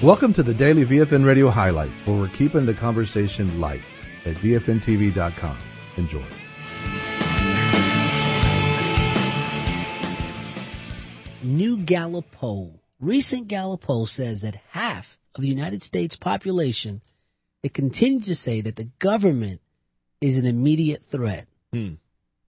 Welcome to the Daily VFN Radio Highlights, where we're keeping the conversation light at VFNTV.com. Enjoy. New Gallup poll. Recent Gallup poll says that half of the United States population, it continues to say that the government is an immediate threat. 50%,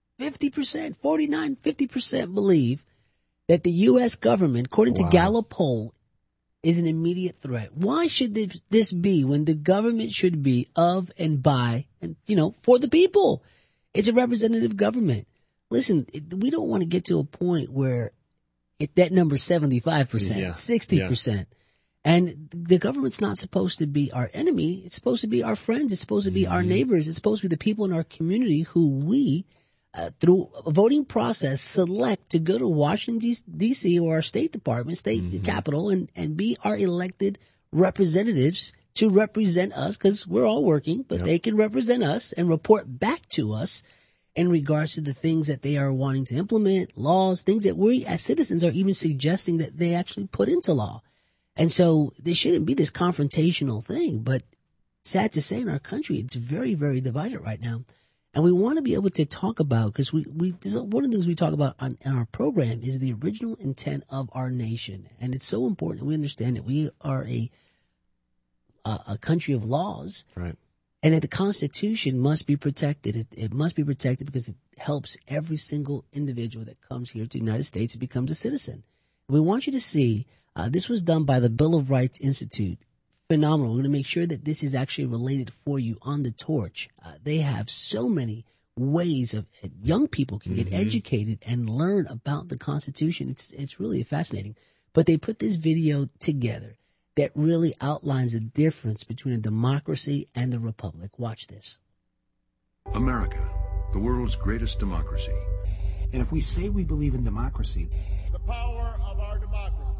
50% believe that the U.S. government, according to Gallup poll, is an immediate threat. Why should this be when the government should be of and by and, for the people? It's a representative government. Listen, we don't want to get to a point where that number's 75%, 60%. And the government's not supposed to be our enemy. It's supposed to be our friends. It's supposed to be our neighbors. It's supposed to be the people in our community who we, through a voting process, select to go to Washington, D.C. or our State Department, State Capitol, and be our elected representatives to represent us, because we're all working, but they can represent us and report back to us in regards to the things that they are wanting to implement, laws, things that we as citizens are even suggesting that they actually put into law. And so there shouldn't be this confrontational thing, but sad to say in our country, it's very, very divided right now. And we want to be able to talk about, because this is one of the things we talk about in our program is the original intent of our nation. And it's so important that we understand that we are a country of laws. Right. And that the Constitution must be protected. It must be protected because it helps every single individual that comes here to the United States and becomes a citizen. We want you to see, this was done by the Bill of Rights Institute. Phenomenal. We're going to make sure that this is actually related for you on the torch. They have so many ways of young people can get educated and learn about the Constitution. It's really fascinating. But they put this video together that really outlines the difference between a democracy and a republic. Watch this. America, the world's greatest democracy. And if we say we believe in democracy, the power of our democracy.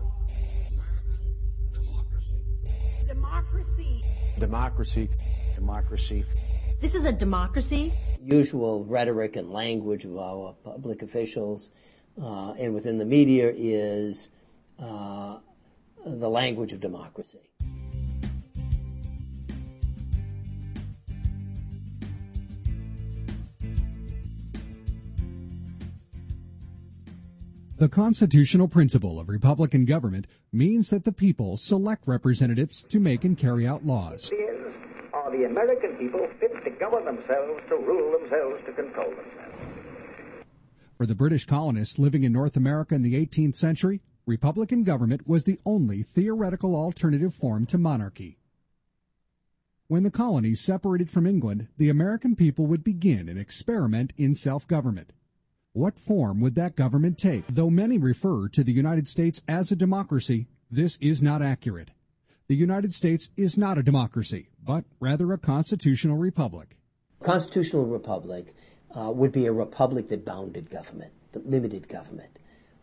Democracy. Democracy. Democracy. This is a democracy. Usual rhetoric and language of our public officials and within the media is the language of democracy. The constitutional principle of Republican government means that the people select representatives to make and carry out laws. Are the American people fit to govern themselves, to rule themselves, to control themselves? For the British colonists living in North America in the 18th century, Republican government was the only theoretical alternative form to monarchy. When the colonies separated from England, the American people would begin an experiment in self-government. What form would that government take? Though many refer to the United States as a democracy, this is not accurate. The United States is not a democracy, but rather a constitutional republic. Constitutional republic would be a republic that bounded government, that limited government.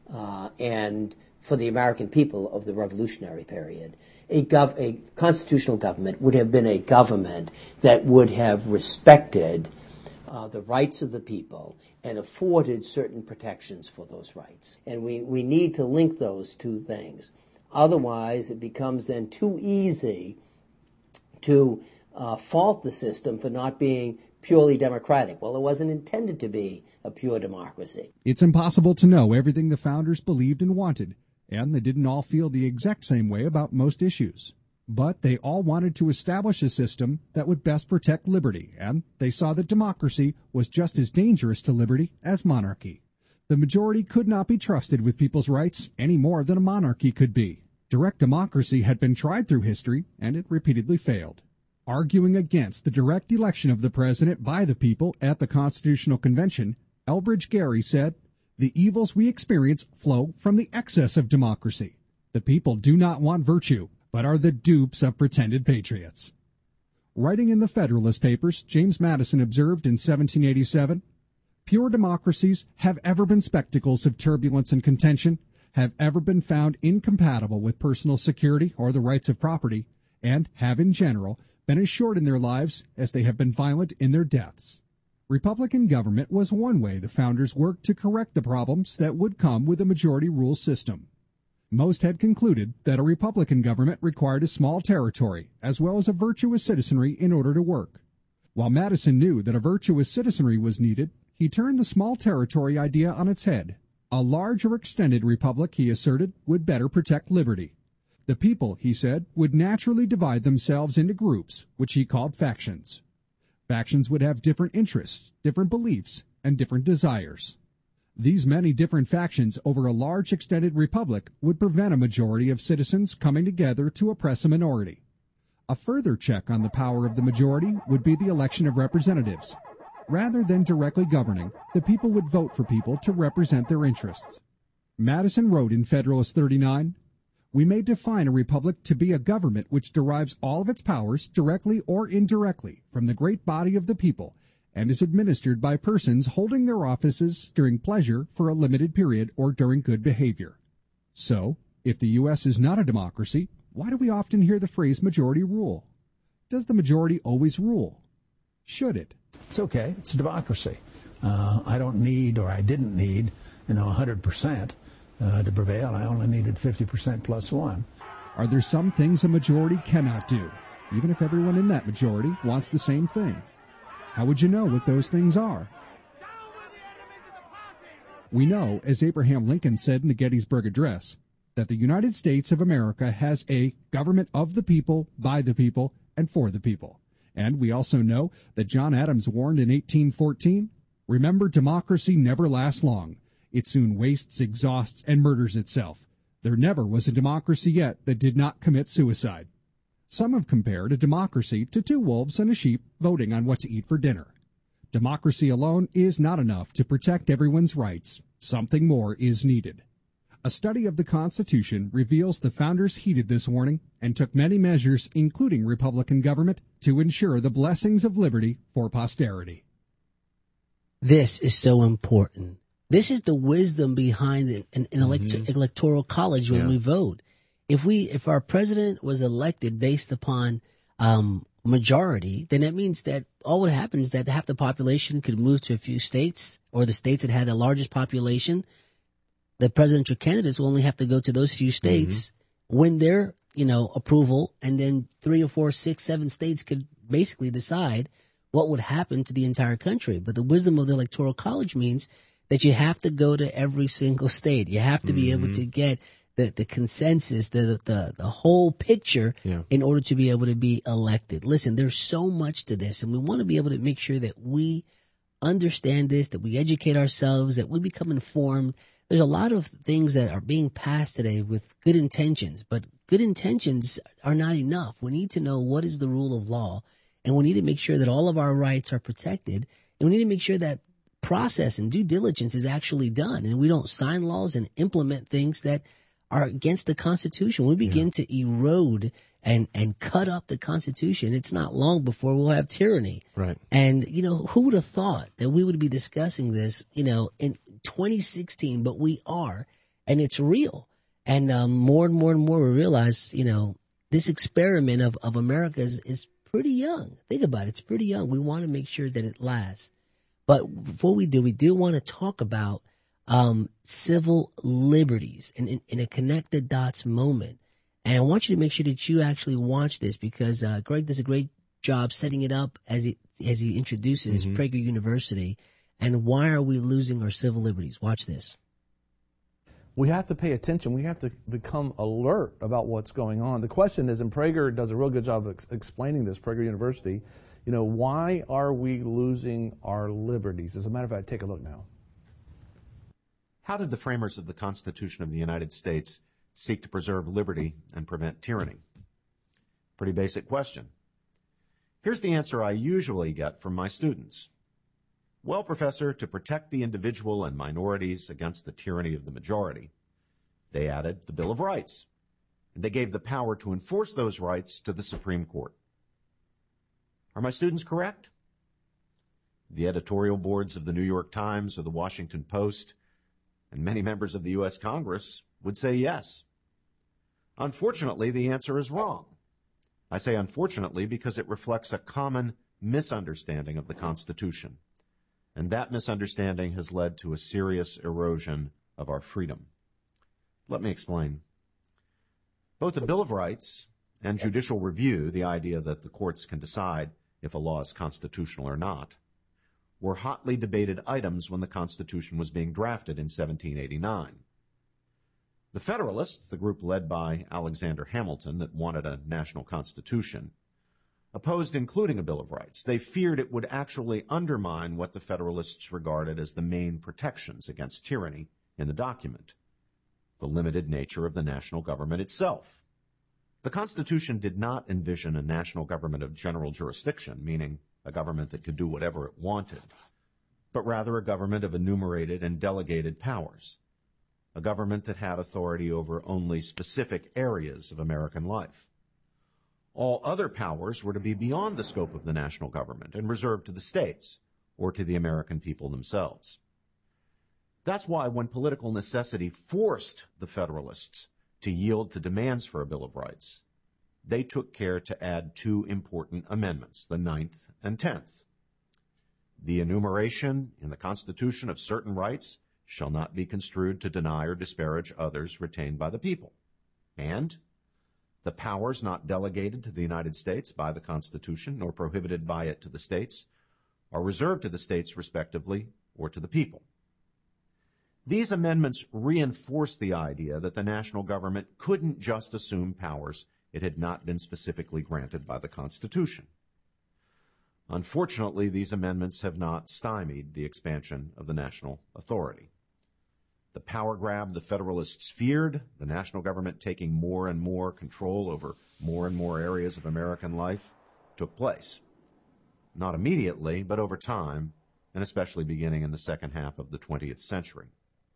And for the American people of the Revolutionary period, a constitutional government would have been a government that would have respected the rights of the people and afforded certain protections for those rights. And we need to link those two things. Otherwise, it becomes then too easy to fault the system for not being purely democratic. Well, it wasn't intended to be a pure democracy. It's impossible to know everything the founders believed and wanted, and they didn't all feel the exact same way about most issues. But they all wanted to establish a system that would best protect liberty, and they saw that democracy was just as dangerous to liberty as monarchy. The majority could not be trusted with people's rights any more than a monarchy could be. Direct democracy had been tried through history, and it repeatedly failed. Arguing against the direct election of the president by the people at the Constitutional Convention, Elbridge Gerry said, "The evils we experience flow from the excess of democracy. The people do not want virtue, but are the dupes of pretended patriots." Writing in the Federalist Papers, James Madison observed in 1787, "Pure democracies have ever been spectacles of turbulence and contention, have ever been found incompatible with personal security or the rights of property, and have in general been as short in their lives as they have been violent in their deaths." Republican government was one way the founders worked to correct the problems that would come with a majority rule system. Most had concluded that a Republican government required a small territory as well as a virtuous citizenry in order to work. While Madison knew that a virtuous citizenry was needed, he turned the small territory idea on its head. A large or extended republic, he asserted, would better protect liberty. The people, he said, would naturally divide themselves into groups, which he called factions. Factions would have different interests, different beliefs, and different desires. These many different factions over a large extended republic would prevent a majority of citizens coming together to oppress a minority. A further check on the power of the majority would be the election of representatives. Rather than directly governing, the people would vote for people to represent their interests. Madison wrote in Federalist 39, "We may define a republic to be a government which derives all of its powers, directly or indirectly, from the great body of the people, and is administered by persons holding their offices during pleasure for a limited period or during good behavior." So, if the U.S. is not a democracy, why do we often hear the phrase majority rule? Does the majority always rule? Should it? It's okay. It's a democracy. I don't need, or I didn't need, 100% to prevail. I only needed 50% plus one. Are there some things a majority cannot do, even if everyone in that majority wants the same thing? How would you know what those things are? We know, as Abraham Lincoln said in the Gettysburg Address, that the United States of America has a government of the people, by the people, and for the people. And we also know that John Adams warned in 1814, "Remember, democracy never lasts long. It soon wastes, exhausts, and murders itself. There never was a democracy yet that did not commit suicide." Some have compared a democracy to two wolves and a sheep voting on what to eat for dinner. Democracy alone is not enough to protect everyone's rights. Something more is needed. A study of the Constitution reveals the founders heeded this warning and took many measures, including Republican government, to ensure the blessings of liberty for posterity. This is so important. This is the wisdom behind an electoral college when we vote. If our president was elected based upon majority, then that means that all what happens is that half the population could move to a few states, or the states that had the largest population. The presidential candidates will only have to go to those few states, win their, approval, and then 3 or 4, 6, 7 states could basically decide what would happen to the entire country. But the wisdom of the Electoral College means that you have to go to every single state. You have to be able to get the consensus, the whole picture in order to be able to be elected. Listen, there's so much to this, and we want to be able to make sure that we understand this, that we educate ourselves, that we become informed. There's a lot of things that are being passed today with good intentions, but good intentions are not enough. We need to know what is the rule of law, and we need to make sure that all of our rights are protected, and we need to make sure that process and due diligence is actually done, and we don't sign laws and implement things that are against the Constitution. We begin to erode and cut up the Constitution. It's not long before we'll have tyranny. Right. And, who would have thought that we would be discussing this, in 2016, but we are, and it's real. And more and more and more we realize, this experiment of America is pretty young. Think about it. It's pretty young. We want to make sure that it lasts. But before we do want to talk about civil liberties in a connected dots moment. And I want you to make sure that you actually watch this, because Greg does a great job setting it up as he introduces Prager University. And why are we losing our civil liberties? Watch this. We have to pay attention. We have to become alert about what's going on. The question is, and Prager does a real good job of explaining this, Prager University, why are we losing our liberties? As a matter of fact, take a look now. How did the framers of the Constitution of the United States seek to preserve liberty and prevent tyranny? Pretty basic question. Here's the answer I usually get from my students. Well, Professor, to protect the individual and minorities against the tyranny of the majority, they added the Bill of Rights, and they gave the power to enforce those rights to the Supreme Court. Are my students correct? The editorial boards of the New York Times or the Washington Post and many members of the U.S. Congress would say yes. Unfortunately, the answer is wrong. I say unfortunately because it reflects a common misunderstanding of the Constitution, and that misunderstanding has led to a serious erosion of our freedom. Let me explain. Both the Bill of Rights and judicial review, the idea that the courts can decide if a law is constitutional or not, were hotly debated items when the Constitution was being drafted in 1789. The Federalists, the group led by Alexander Hamilton that wanted a national constitution, opposed including a Bill of Rights. They feared it would actually undermine what the Federalists regarded as the main protections against tyranny in the document, the limited nature of the national government itself. The Constitution did not envision a national government of general jurisdiction, meaning a government that could do whatever it wanted, but rather a government of enumerated and delegated powers, a government that had authority over only specific areas of American life. All other powers were to be beyond the scope of the national government and reserved to the states or to the American people themselves. That's why when political necessity forced the Federalists to yield to demands for a Bill of Rights, they took care to add two important amendments, the 9th and 10th. The enumeration in the Constitution of certain rights shall not be construed to deny or disparage others retained by the people. And the powers not delegated to the United States by the Constitution nor prohibited by it to the states are reserved to the states respectively or to the people. These amendments reinforce the idea that the national government couldn't just assume powers it had not been specifically granted by the Constitution. Unfortunately, these amendments have not stymied the expansion of the national authority. The power grab the Federalists feared, the national government taking more and more control over more and more areas of American life, took place. Not immediately, but over time, and especially beginning in the second half of the 20th century.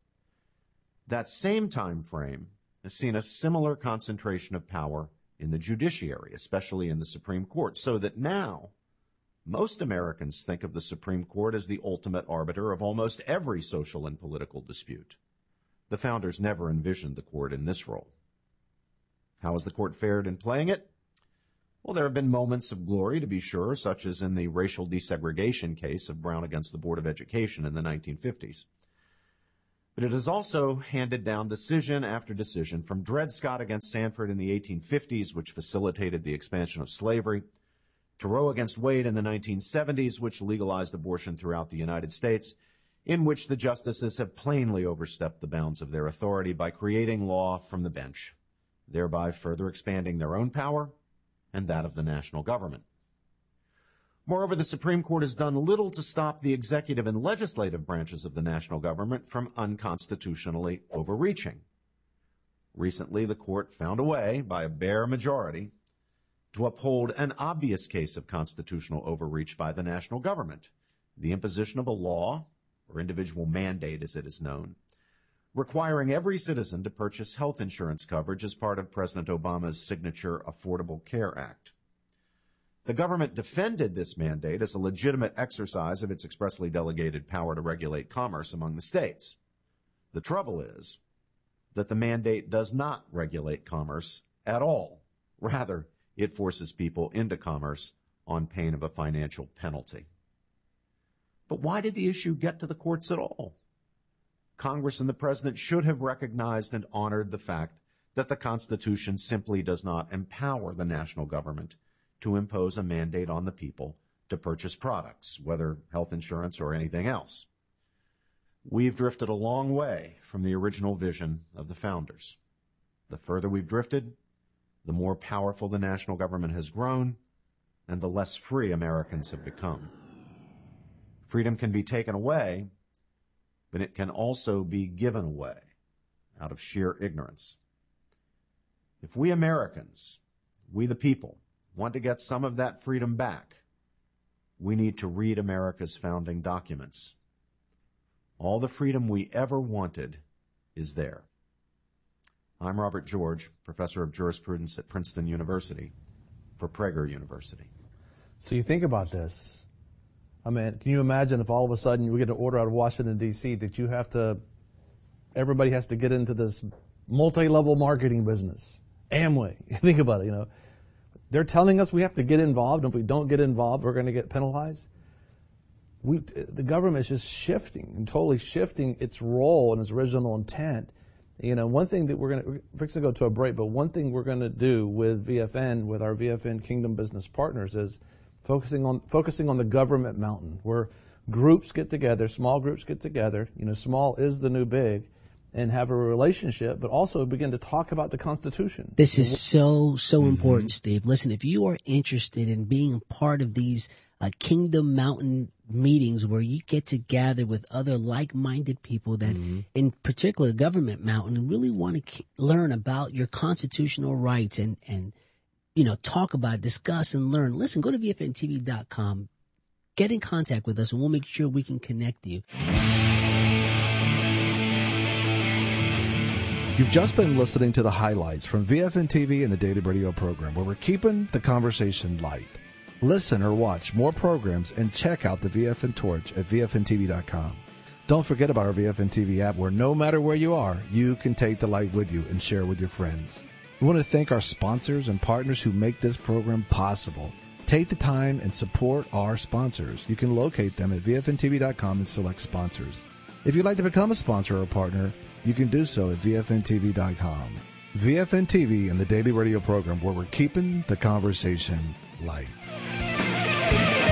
That same time frame has seen a similar concentration of power in the judiciary, especially in the Supreme Court, so that now most Americans think of the Supreme Court as the ultimate arbiter of almost every social and political dispute. The founders never envisioned the court in this role. How has the court fared in playing it? Well, there have been moments of glory, to be sure, such as in the racial desegregation case of Brown against the Board of Education in the 1950s. But it has also handed down decision after decision, from Dred Scott against Sanford in the 1850s, which facilitated the expansion of slavery, to Roe against Wade in the 1970s, which legalized abortion throughout the United States, in which the justices have plainly overstepped the bounds of their authority by creating law from the bench, thereby further expanding their own power and that of the national government. Moreover, the Supreme Court has done little to stop the executive and legislative branches of the national government from unconstitutionally overreaching. Recently, the court found a way, by a bare majority, to uphold an obvious case of constitutional overreach by the national government, the imposition of a law, or individual mandate as it is known, requiring every citizen to purchase health insurance coverage as part of President Obama's signature Affordable Care Act. The government defended this mandate as a legitimate exercise of its expressly delegated power to regulate commerce among the states. The trouble is that the mandate does not regulate commerce at all. Rather, it forces people into commerce on pain of a financial penalty. But why did the issue get to the courts at all? Congress and the President should have recognized and honored the fact that the Constitution simply does not empower the national government to impose a mandate on the people to purchase products, whether health insurance or anything else. We've drifted a long way from the original vision of the founders. The further we've drifted, the more powerful the national government has grown, and the less free Americans have become. Freedom can be taken away, but it can also be given away out of sheer ignorance. If we Americans, we the people, want to get some of that freedom back, we need to read America's founding documents. All the freedom we ever wanted is there. I'm Robert George, professor of jurisprudence at Princeton University, for Prager University. So you think about this. I mean, can you imagine if all of a sudden you get an order out of Washington, D.C. that everybody has to get into this multi-level marketing business? Amway. Think about it, They're telling us we have to get involved, and if we don't get involved, we're going to get penalized. The government is just shifting and totally shifting its role and its original intent You know, one thing that we're fixing to go to a break, but one thing we're going to do with VFN, with our VFN Kingdom Business Partners, is focusing on the government mountain, where groups get together, small groups get together. You know, small is the new big, and have a relationship, but also begin to talk about the Constitution. This is so important, Steve. Listen, if you are interested in being part of these Kingdom Mountain meetings where you get to gather with other like-minded people that, in particular, Government Mountain, really want to learn about your constitutional rights and you know, talk about, discuss, and learn. Listen, go to VFNTV.com. Get in contact with us, and we'll make sure we can connect you. You've just been listening to the highlights from VFN TV and the Daily Radio program, where we're keeping the conversation light. Listen or watch more programs and check out the VFN Torch at VFNTV.com. Don't forget about our VFN TV app, where no matter where you are, you can take the light with you and share with your friends. We want to thank our sponsors and partners who make this program possible. Take the time and support our sponsors. You can locate them at VFNTV.com and select sponsors. If you'd like to become a sponsor or partner, you can do so at VFNTV.com. VFN TV and the Daily Radio program, where we're keeping the conversation light.